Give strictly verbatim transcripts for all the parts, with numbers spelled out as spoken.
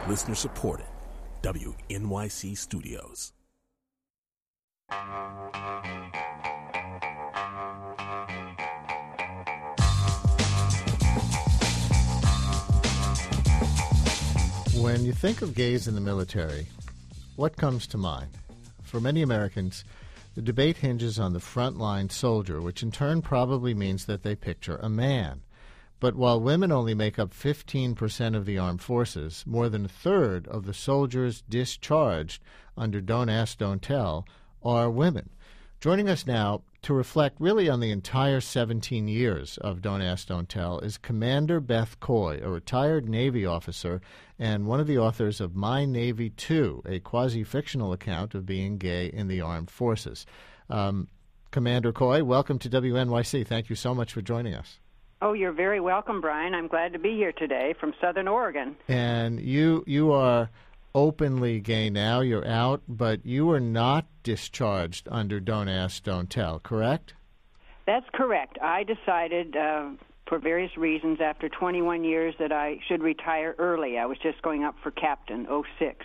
Listener supported. W N Y C Studios. When you think of gays in the military, what comes to mind? For many Americans, the debate hinges on the frontline soldier, which in turn probably means that they picture a man. But while women only make up fifteen percent of the armed forces, more than a third of the soldiers discharged under Don't Ask, Don't Tell are women. Joining us now to reflect really on the entire seventeen years of Don't Ask, Don't Tell is Commander Beth Coy, a retired Navy officer and one of the authors of My Navy two, a quasi-fictional account of being gay in the armed forces. Um, Commander Coy, welcome to W N Y C. Thank you so much for joining us. Oh, you're very welcome, Brian. I'm glad to be here today from Southern Oregon. And you you are openly gay now. You're out, but you were not discharged under Don't Ask, Don't Tell, correct? That's correct. I decided uh, for various reasons after twenty-one years that I should retire early. I was just going up for captain, oh six.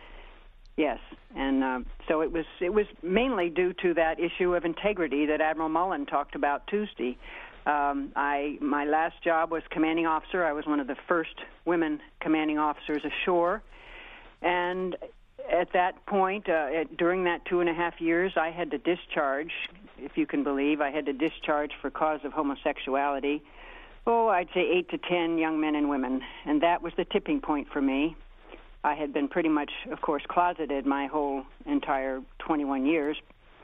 Yes, and uh, so it was it was mainly due to that issue of integrity that Admiral Mullen talked about Tuesday. Um, I my last job was commanding officer. I was one of the first women commanding officers ashore, and at that point, uh, at, during that two and a half years, I had to discharge, if you can believe, I had to discharge for cause of homosexuality. Oh, I'd say eight to ten young men and women, and that was the tipping point for me. I had been pretty much, of course, closeted my whole entire twenty-one years,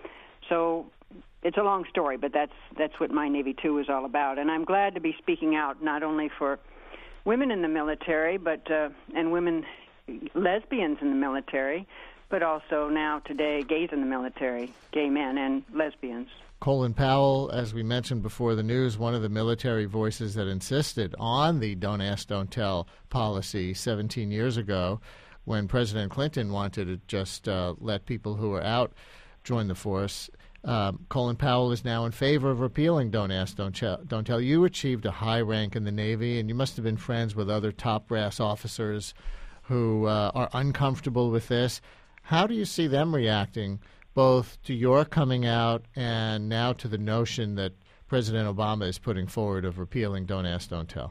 so. It's a long story, but that's that's what My Navy two is all about. And I'm glad to be speaking out not only for women in the military, but uh, and women, lesbians in the military, but also now today gays in the military, gay men and lesbians. Colin Powell, as we mentioned before the news, one of the military voices that insisted on the Don't Ask, Don't Tell policy seventeen years ago when President Clinton wanted to just uh, let people who were out join the force. Um, Colin Powell is now in favor of repealing Don't Ask, Don't, Ch- Don't Tell. You achieved a high rank in the Navy, and you must have been friends with other top brass officers who uh, are uncomfortable with this. How do you see them reacting, both to your coming out and now to the notion that President Obama is putting forward of repealing Don't Ask, Don't Tell?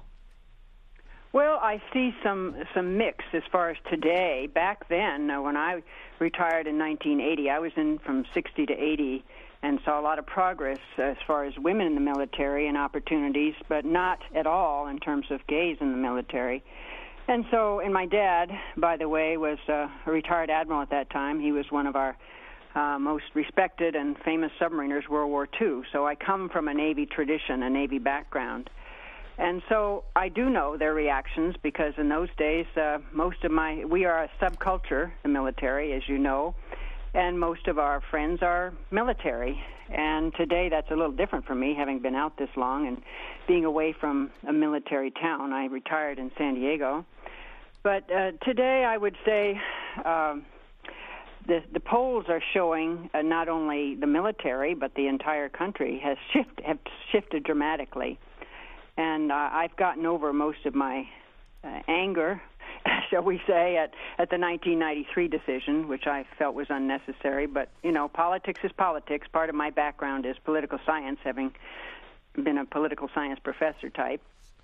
Well, I see some some mix as far as today. Back then, uh, when I retired in nineteen eighty, I was in from sixty to eighty and saw a lot of progress as far as women in the military and opportunities, but not at all in terms of gays in the military. And so, and my dad, by the way, was uh, a retired admiral at that time. He was one of our uh, most respected and famous submariners, World War Two. So I come from a Navy tradition, a Navy background. And so I do know their reactions because in those days, uh, most of my, we are a subculture, the military, as you know, and most of our friends are military. And today that's a little different for me, having been out this long and being away from a military town. I retired in San Diego. But uh, today I would say um, the, the polls are showing uh, not only the military, but the entire country has shift, have shifted dramatically. And uh, I've gotten over most of my uh, anger, shall we say, at, at the nineteen ninety-three decision, which I felt was unnecessary. But, you know, politics is politics. Part of my background is political science, having been a political science professor type.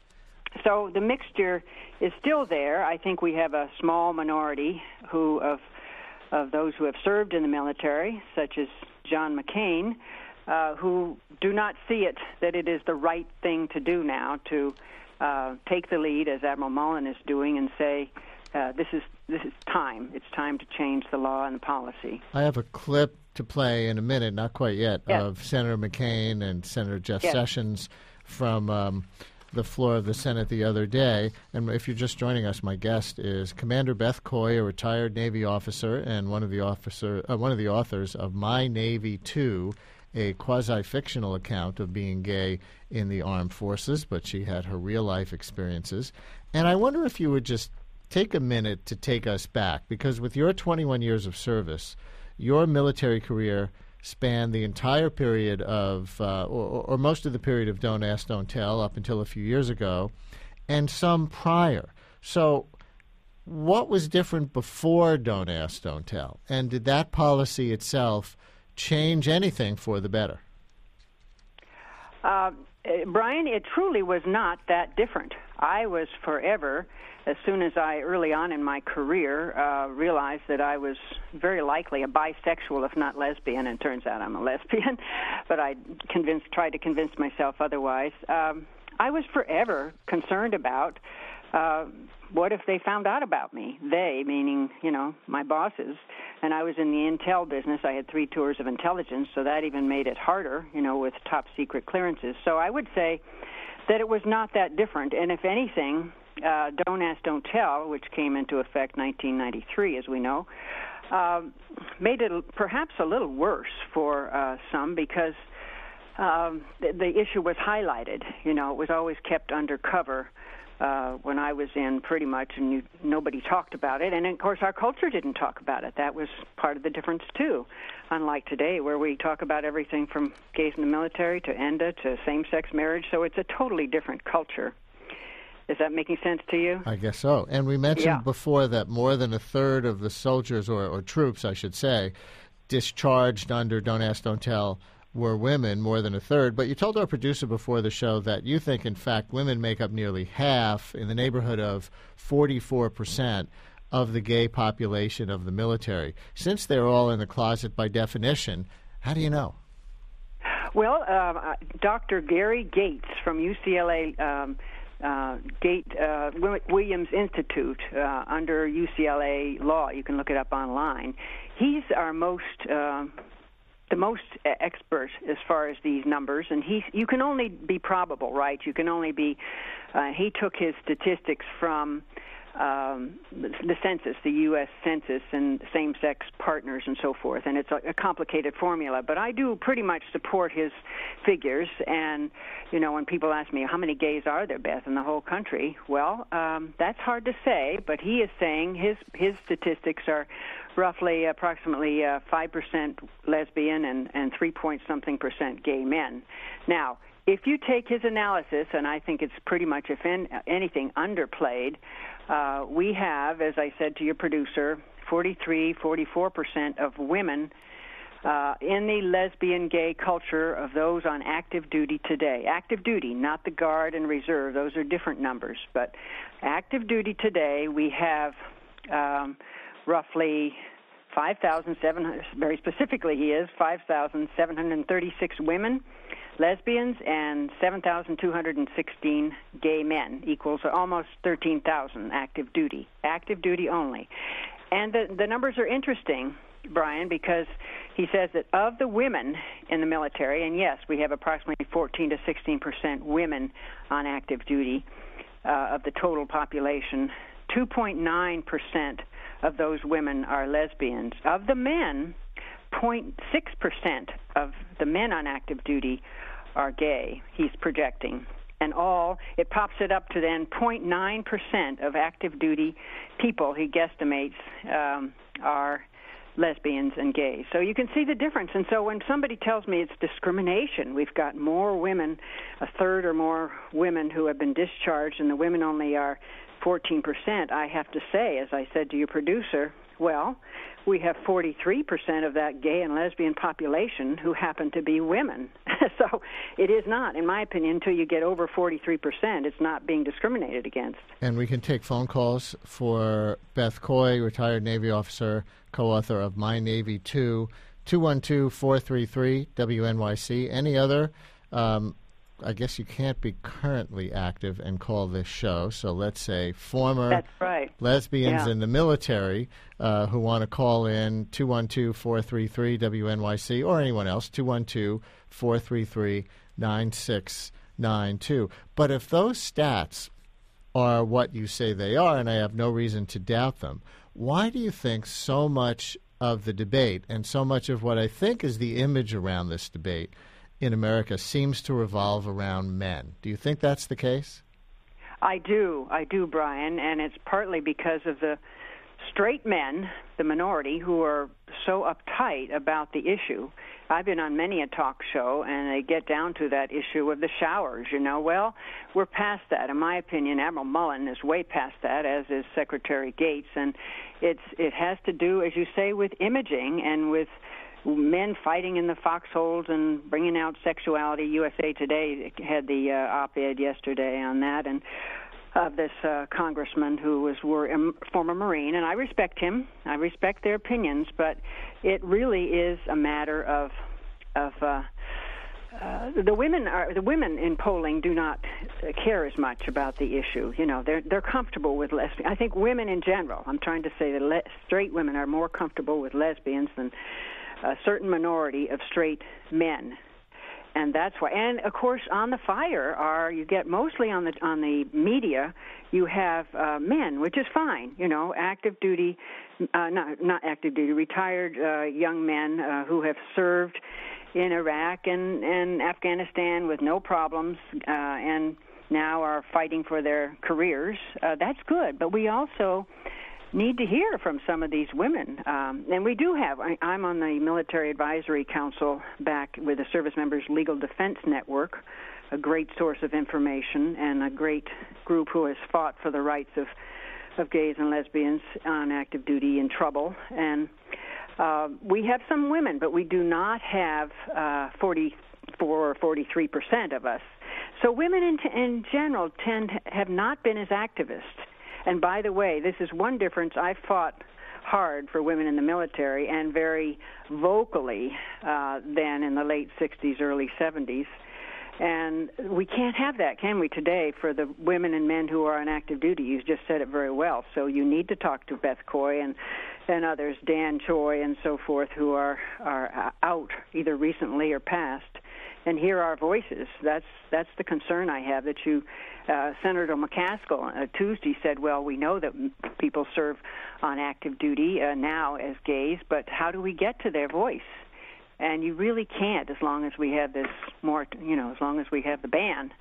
So the mixture is still there. I think we have a small minority who of of those who have served in the military, such as John McCain, Uh, who do not see it that it is the right thing to do now to uh, take the lead, as Admiral Mullen is doing, and say uh, this is this is time. It's time to change the law and the policy. I have a clip to play in a minute, not quite yet, yes. of Senator McCain and Senator Jeff yes. Sessions from um, the floor of the Senate the other day. And if you're just joining us, my guest is Commander Beth Coy, a retired Navy officer and one of the officer uh, one of the authors of My Navy two, a quasi-fictional account of being gay in the armed forces, but she had her real-life experiences. And I wonder if you would just take a minute to take us back, because with your twenty-one years of service, your military career spanned the entire period of, uh, or, or most of the period of Don't Ask, Don't Tell up until a few years ago, and some prior. So what was different before Don't Ask, Don't Tell? And did that policy itself change anything for the better? Uh, Brian, it truly was not that different. I was forever, as soon as I, early on in my career, uh, realized that I was very likely a bisexual, if not lesbian, and it turns out I'm a lesbian, but I convinced, tried to convince myself otherwise. Um, I was forever concerned about uh, what if they found out about me? They, meaning, you know, my bosses. And I was in the intel business. I had three tours of intelligence, so that even made it harder, you know, with top secret clearances. So I would say that it was not that different. And if anything, uh, Don't Ask, Don't Tell, which came into effect nineteen ninety-three, as we know, uh, made it perhaps a little worse for uh, some because um, the, the issue was highlighted. You know, it was always kept undercover. Uh, when I was in, pretty much, and you, nobody talked about it. And, of course, our culture didn't talk about it. That was part of the difference, too, unlike today, where we talk about everything from gays in the military to ENDA to same-sex marriage. So it's a totally different culture. Is that making sense to you? I guess so. And we mentioned yeah. before that more than a third of the soldiers, or, or troops, I should say, discharged under Don't Ask, Don't Tell were women, more than a third. But you told our producer before the show that you think, in fact, women make up nearly half, in the neighborhood of forty-four percent of the gay population of the military. Since they're all in the closet by definition, how do you know? Well, uh, Doctor Gary Gates from U C L A um, uh, Gate uh, Williams Institute uh, under U C L A law, you can look it up online. He's our most... Uh, the most expert as far as these numbers, and he you can only be probable, right? You can only be, uh, he took his statistics from um, the census, the U S Census, and same-sex partners and so forth, and it's a, a complicated formula, but I do pretty much support his figures, and, you know, when people ask me, how many gays are there, Beth, in the whole country? Well, um, that's hard to say, but he is saying his, his statistics are roughly approximately uh, five percent lesbian and, and three point something percent gay men. Now, if you take his analysis, and I think it's pretty much, if anything, underplayed, uh, we have, as I said to your producer, forty-three, forty-four percent of women uh, in the lesbian gay culture of those on active duty today. Active duty, not the Guard and Reserve. Those are different numbers. But active duty today, we have um, roughly five thousand seven hundred, very specifically he is, five thousand seven hundred thirty-six women, lesbians, and seven thousand two hundred sixteen gay men, equals almost thirteen thousand active duty, active duty only. And the, the numbers are interesting, Brian, because he says that of the women in the military, and yes, we have approximately fourteen to sixteen percent women on active duty uh, of the total population, two point nine percent of those women are lesbians. Of the men, zero point six percent of the men on active duty are gay, he's projecting. And all, it pops it up to then zero point nine percent of active duty people, he guesstimates, um, are lesbians and gays. So you can see the difference. And so when somebody tells me it's discrimination, we've got more women, a third or more women who have been discharged, and the women only are fourteen percent, I have to say, as I said to your producer, well, we have forty-three percent of that gay and lesbian population who happen to be women. So it is not, in my opinion, until you get over forty-three percent, it's not being discriminated against. And we can take phone calls for Beth Coy, retired Navy officer, co-author of My Navy two, two one two, four three three, W N Y C. Any other um, I guess you can't be currently active and call this show. So let's say former That's right. lesbians yeah. in the military uh, who want to call in, two one two, four three three, W N Y C, or anyone else, two one two, four three three, nine six nine two. But if those stats are what you say they are, and I have no reason to doubt them, why do you think so much of the debate and so much of what I think is the image around this debate in America seems to revolve around men? Do you think that's the case? I do. I do, Brian, and it's partly because of the straight men, the minority, who are so uptight about the issue. I've been on many a talk show, and they get down to that issue of the showers, you know. Well, we're past that. In my opinion, Admiral Mullen is way past that, as is Secretary Gates, and it's it has to do, as you say, with imaging and with men fighting in the foxholes and bringing out sexuality. U S A Today had the uh, op-ed yesterday on that, and of this uh, congressman who was were a former Marine, and I respect him. I respect their opinions, but it really is a matter of of uh, uh, the women are the women in polling do not care as much about the issue. You know, they're they're comfortable with lesbians. I think women in general. I'm trying to say that le- straight women are more comfortable with lesbians than a certain minority of straight men. And that's why, and of course, on the fire are you get mostly on the on the media. You have uh, men, which is fine, you know, active duty, uh, not not active duty, retired uh, young men uh, who have served in Iraq and, and Afghanistan with no problems, uh, and now are fighting for their careers. Uh, that's good, but we also need to hear from some of these women. Um, and we do have, I, I'm on the Military Advisory Council back with the Service Members Legal Defense Network, a great source of information and a great group who has fought for the rights of, of gays and lesbians on active duty in trouble. And uh, we have some women, but we do not have uh, forty-four or forty-three percent of us. So women in, t- in general tend have not been as activists. And by the way, this is one difference. I fought hard for women in the military and very vocally uh, then in the late sixties, early seventies. And we can't have that, can we, today for the women and men who are on active duty? You just said it very well. So you need to talk to Beth Coy and, and others, Dan Choi and so forth, who are, are out either recently or past, and hear our voices. That's that's the concern I have, that you, uh, Senator McCaskill uh, Tuesday said, well, we know that people serve on active duty uh, now as gays, but how do we get to their voice? And you really can't as long as we have this more, you know, as long as we have the ban.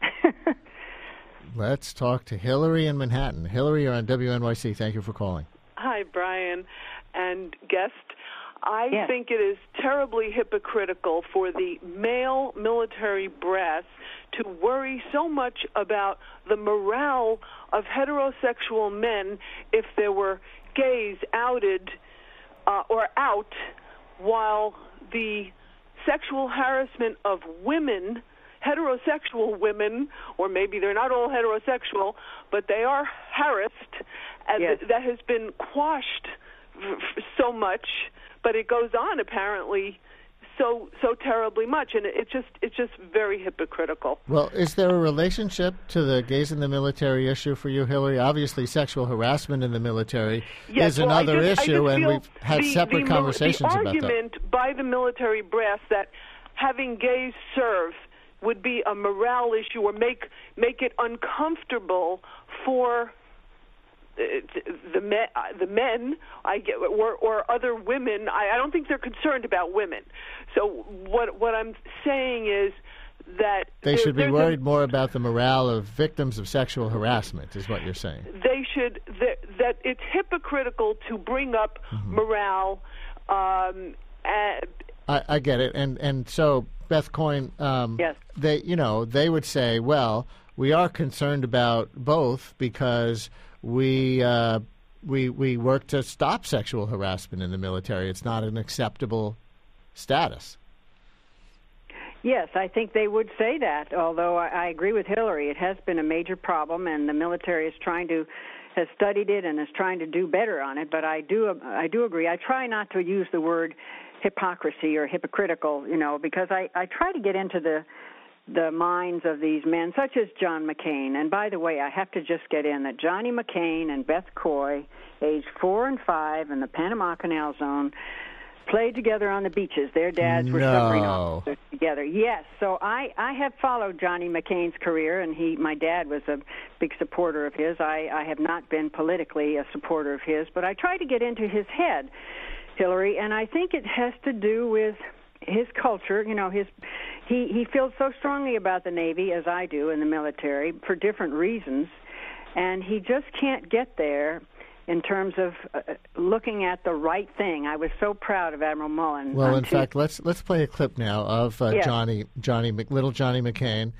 Let's talk to Hillary in Manhattan. Hillary, you're on W N Y C. Thank you for calling. Hi, Brian and guest. I yes. think it is terribly hypocritical for the male military brass to worry so much about the morale of heterosexual men if there were gays outed uh, or out, while the sexual harassment of women, heterosexual women, or maybe they're not all heterosexual, but they are harassed, and yes. th- that has been quashed f- so much. But it goes on apparently so so terribly much, and it's just it's just very hypocritical. Well, is there a relationship to the gays in the military issue for you, Hillary? Obviously, sexual harassment in the military yes, is well, another I just, issue, I just and feel we've had the, separate the, conversations the about that. The argument by the military brass that having gays serve would be a morale issue or make make it uncomfortable for the men, the men, I get, or, or other women. I, I don't think they're concerned about women. So what what I'm saying is that they there, should be worried a, more about the morale of victims of sexual harassment, is what you're saying. They should that, that it's hypocritical to bring up mm-hmm. morale. Um, and, I, I get it, and and so Beth Coyne, um, yes. they you know they would say, well, we are concerned about both because we uh, we we work to stop sexual harassment in the military. It's not an acceptable status. Yes, I think they would say that, although I, I agree with Hillary. It has been a major problem, and the military is trying to, has studied it and is trying to do better on it, but I do I do agree. I try not to use the word hypocrisy or hypocritical, you know, because I, I try to get into the the minds of these men, such as John McCain. And by the way, I have to just get in that Johnny McCain and Beth Coy, aged four and five in the Panama Canal Zone, played together on the beaches. Their dads were no. submarine officers together. Yes, so I, I have followed Johnny McCain's career, and he, my dad was a big supporter of his. I, I have not been politically a supporter of his, but I try to get into his head, Hillary, and I think it has to do with his culture. You know, his he, he feels so strongly about the Navy, as I do, in the military, for different reasons, and he just can't get there in terms of uh, looking at the right thing. I was so proud of Admiral Mullen. Well, in Tuesday. fact, let's let's play a clip now of uh, yes. Johnny Johnny little Johnny McCain,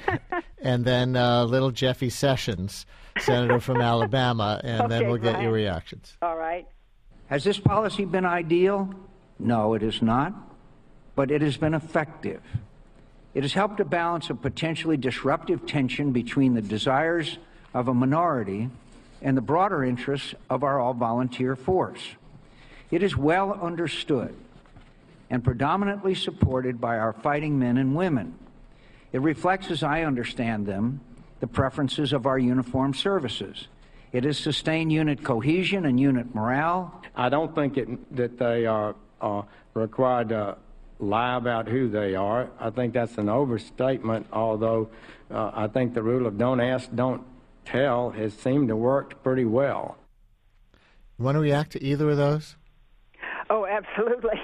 and then uh, little Jeffy Sessions, Senator from Alabama, and okay, then we'll get Brian. your reactions. All right. Has this policy been ideal? No, it is not, but it has been effective. It has helped to balance a potentially disruptive tension between the desires of a minority and the broader interests of our all-volunteer force. It is well understood and predominantly supported by our fighting men and women. It reflects, as I understand them, the preferences of our uniformed services. It has sustained unit cohesion and unit morale. I don't think it, that they are uh, required to lie about who they are. I think that's an overstatement, although uh, I think the rule of don't ask, don't tell has seemed to work pretty well. You want to react to either of those? Oh, absolutely.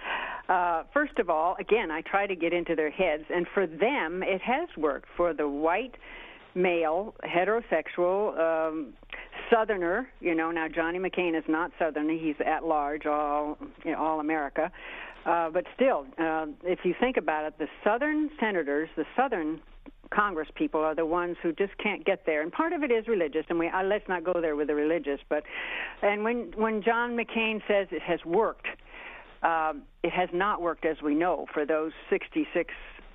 uh, first of all, again, I try to get into their heads, and for them, it has worked. For the white male, heterosexual, um, Southerner, you know, now Johnny McCain is not Southern, he's at large, all, you know, all America. Uh, but still, uh, if you think about it, the Southern senators, the Southern Congress people are the ones who just can't get there, and part of it is religious. And we uh, let's not go there with the religious. But and when when John McCain says it has worked, um, it has not worked, as we know, for those sixty-six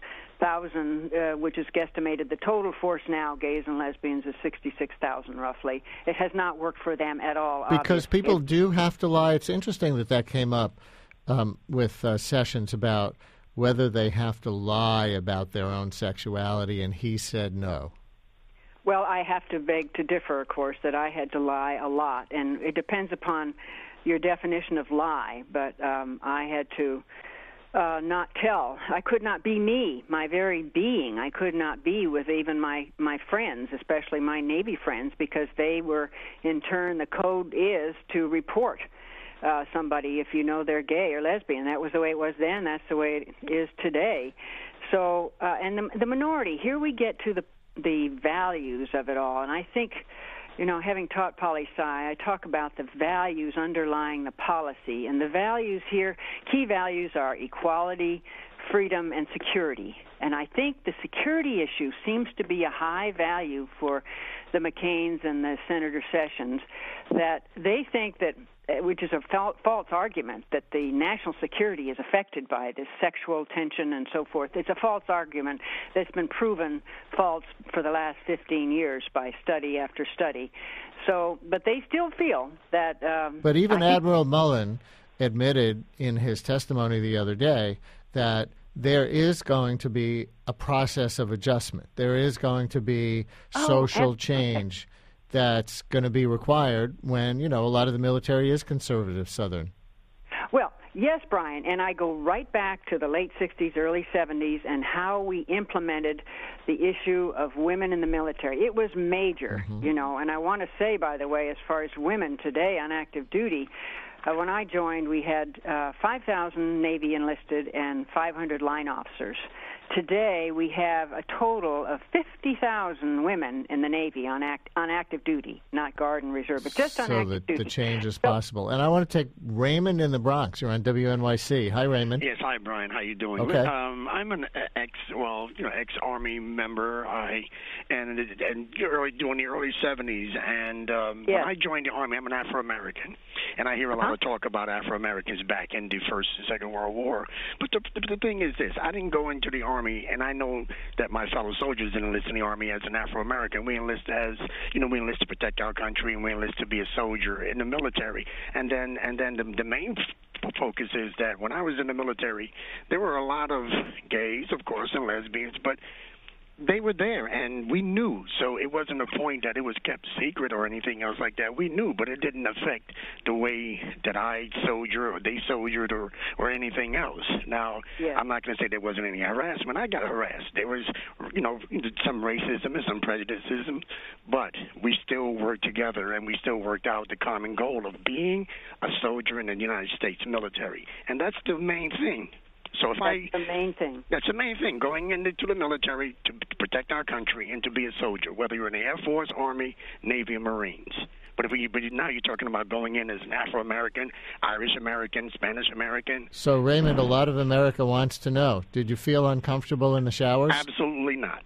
thousand, uh, which is guesstimated. The total force now, gays and lesbians, is sixty-six thousand roughly. It has not worked for them at all. Because obviously. people it, do have to lie. It's interesting that that came up um, with uh, Sessions about whether they have to lie about their own sexuality, and he said no. Well, I have to beg to differ, of course, that I had to lie a lot, and it depends upon your definition of lie, but um, I had to uh, not tell. I could not be me, my very being. I could not be with even my, my friends, especially my Navy friends, because they were, in turn, the code is to report Uh, somebody if you know they're gay or lesbian. That was the way it was then. That's the way it is today. So, uh, and the, the minority, here we get to the the values of it all. And I think, you know, having taught poli-sci, I talk about the values underlying the policy. And the values here, key values are equality, freedom, and security. And I think the security issue seems to be a high value for the McCains and the Senator Sessions, that they think that, which is a false argument, that the national security is affected by this sexual tension and so forth. It's a false argument that's been proven false for the last fifteen years by study after study. So, but they still feel that... Um, but even I Admiral Mullen admitted in his testimony the other day that there is going to be a process of adjustment. There is going to be Oh, social and- change that's going to be required when, you know, a lot of the military is conservative Southern. Well, yes, Brian, and I go right back to the late sixties, early seventies, and how we implemented the issue of women in the military. It was major, mm-hmm. you know, and I want to say, by the way, as far as women today on active duty, Uh, when I joined, we had uh, five thousand Navy enlisted and five hundred line officers. Today, we have a total of fifty thousand women in the Navy on act, on active duty, not Guard and Reserve, but just on so active the, duty. So the change is so, possible. And I want to take Raymond in the Bronx. You're on W N Y C. Hi, Raymond. Yes, hi, Brian. How you doing? Okay. Um, I'm an ex, well, you know, ex-Army member. I and and early during the early seventies, and um, yeah. when I joined the Army, I'm an Afro-American, and I hear a lot huh? of talk about Afro-Americans back in the First and Second World War. But the, the the thing is this: I didn't go into the Army, and I know that my fellow soldiers didn't enlist in the Army as an Afro-American. We enlist as, you know, we enlist to protect our country, and we enlist to be a soldier in the military. And then, and then the, the main f- focus is that when I was in the military, there were a lot of gays, of course, and lesbians, but they were there, and we knew. So it wasn't a point that it was kept secret or anything else like that. We knew, but it didn't affect the way that I soldiered or they soldiered or, or anything else. Now, yeah. I'm not going to say there wasn't any harassment. I got harassed. There was, you know, some racism and some prejudicism, but we still worked together, and we still worked out the common goal of being a soldier in the United States military. And that's the main thing. So if that's I, the main thing. That's the main thing, going into the military to protect our country and to be a soldier, whether you're in the Air Force, Army, Navy, or Marines. But if we, but now you're talking about going in as an Afro-American, Irish-American, Spanish-American. So, Raymond, a lot of America wants to know, did you feel uncomfortable in the showers? Absolutely not.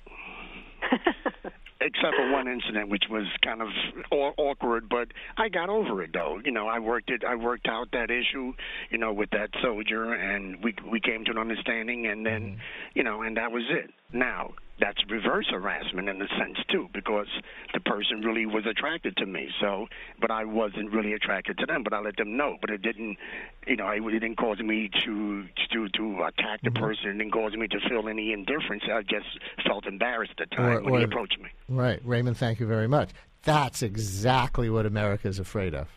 Except for one incident, which was kind of awkward, but I got over it, though. You know, I worked it. I worked out that issue, you know, with that soldier, and we we came to an understanding, and then, mm-hmm. you know, and that was it. Now, that's reverse harassment in a sense, too, because the person really was attracted to me. So, but I wasn't really attracted to them, but I let them know. But it didn't, you know, it, it didn't cause me to to to attack the person. It didn't cause me to feel any indifference. I just felt embarrassed at the time or, when or, he approached me. Right. Raymond, thank you very much. That's exactly what America is afraid of.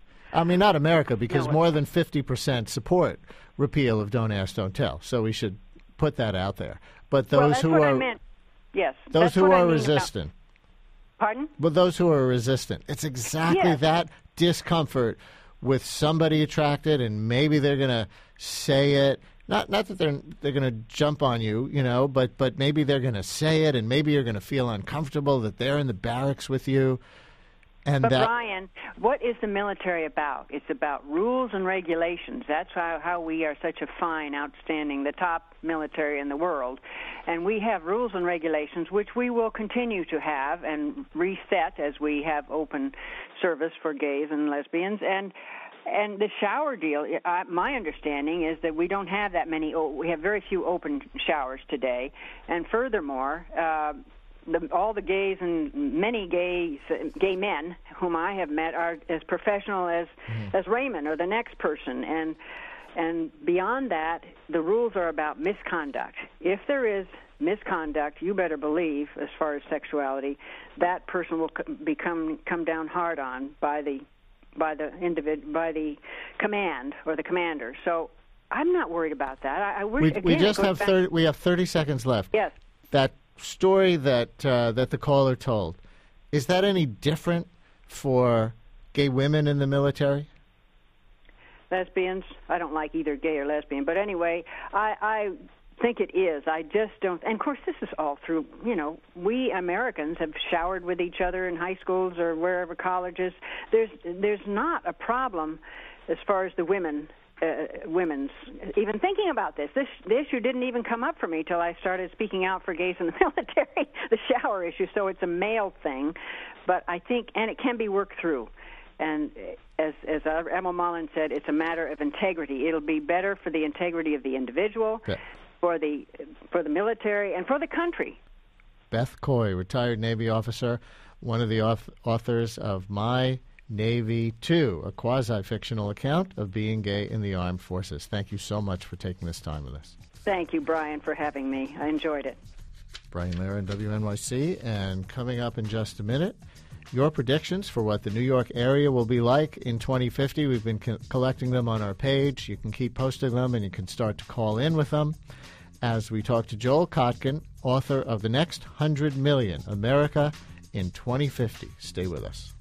I mean, not America, because no, more than fifty percent support repeal of Don't Ask, Don't Tell. So we should put that out there. But those well, that's who what are... I meant. Yes. Those who are are I mean resistant. About, pardon? But those who are resistant. It's exactly yes. that discomfort with somebody attracted, and maybe they're going to say it. Not not that they're they're going to jump on you, you know, but but maybe they're going to say it, and maybe you're going to feel uncomfortable that they're in the barracks with you. And but that, Brian, what is the military about? It's about rules and regulations. That's how, how we are such a fine, outstanding, the top military in the world. And we have rules and regulations, which we will continue to have and reset as we have open service for gays and lesbians. And and the shower deal, uh, my understanding is that we don't have that many, we have very few open showers today. And furthermore, uh, The, all the gays and many gays, gay men whom I have met are as professional as mm. as Raymond or the next person, and and beyond that, the rules are about misconduct. If there is misconduct, you better believe, as far as sexuality, that person will become come down hard on by the by the individ by the command or the commander. So I'm not worried about that. I, I wish, we, again, we just have back, thirty. We have thirty seconds left. Yes. That story that uh, that the caller told, is that any different for gay women in the military? Lesbians? I don't like either gay or lesbian, but anyway, I, I think it is. I just don't. And of course, this is all through. You know, we Americans have showered with each other in high schools or wherever colleges. There's there's not a problem as far as the women. Uh, women's even thinking about this. This the issue didn't even come up for me till I started speaking out for gays in the military, the shower issue. So it's a male thing, but I think, and it can be worked through. And as as Emma Mullen said, it's a matter of integrity. It'll be better for the integrity of the individual, yeah. for the for the military, and for the country. Beth Coy, retired Navy officer, one of the authors of My Navy two, a quasi-fictional account of being gay in the armed forces. Thank you so much for taking this time with us. Thank you, Brian, for having me. I enjoyed it. Brian Lehrer, W N Y C, and coming up in just a minute, your predictions for what the New York area will be like in twenty fifty. We've been co- collecting them on our page. You can keep posting them, and you can start to call in with them as we talk to Joel Kotkin, author of The Next one hundred million, America in twenty fifty. Stay with us.